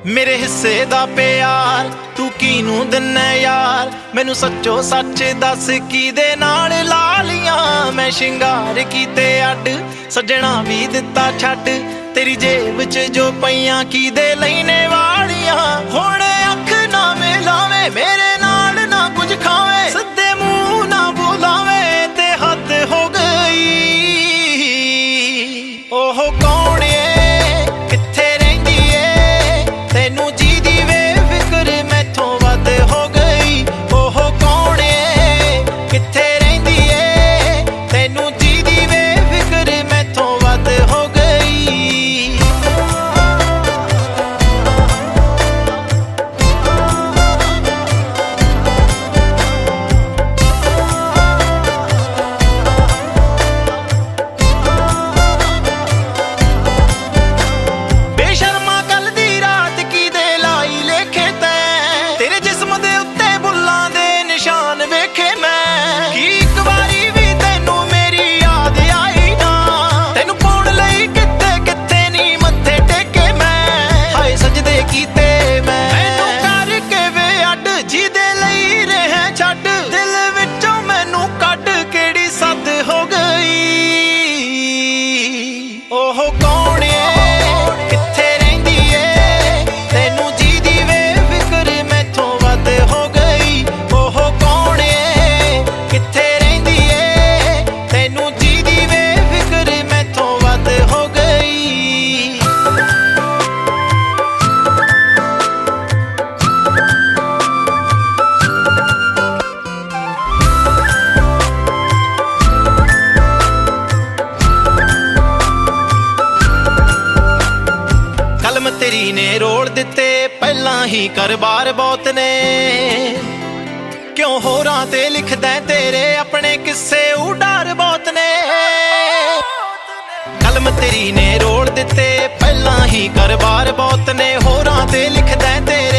मेरे हिस्से दा प्यार तू कीनू दिन्ना यार, मैनू सच्चो सच दस किदे नाल ला लियां। मैं शिंगार कीते अड सजना भी दिता छड्ड, तेरी जेब च जो पईयां किदे लैने वालियां। हुण अख ना मिलावे मेरे नाल ना कुछ खावे, सिद्धे मुंह ना बुलावे ते हद हो गई। ओह कौन ए कित्थे रहिंदी ए, तैनू जी दी वे फिक्र मैथों वध हो गई। ओह कौन ए कित्थे रहिंदी ए, तैनू जी दी वे फिक्र मैथों वध हो गई। बेशर्मा कल दी रात किदे लाई लेखे तैं, तेरे जिस्म दे उत्ते बुल्लां दे निशान वेखे मैं। की इक वारी भी तैनू मेरी याद आई ना, तैनू पाउण लई कित्ते कित्ते नी मत्थे टेके मैं। हाय सजदे कीते मैं मैनू करके वे अड, जिहदे लई रहे छड्ड, दिल विचों मैनू कढ केड़ी सद हो गई। ओह कौन ए कित्थे रहिंदी ए, तैनू जी दी वे फिक्र मैथों वध हो गई। ओह कौन ए कित्थे रहिंदी ए, तैनू जी दी वे फिक्र मैथों वध हो गई। कलम तेरी ने रोल दिते पहला ही करबार बहुत ने, क्यों होरां ते लिखदा तेरे अपने किस्से उडार बहुत ने। कलम तेरी ने रोल दिते पहला ही करबार बहुत ने, होरां ते लिखदा तेरे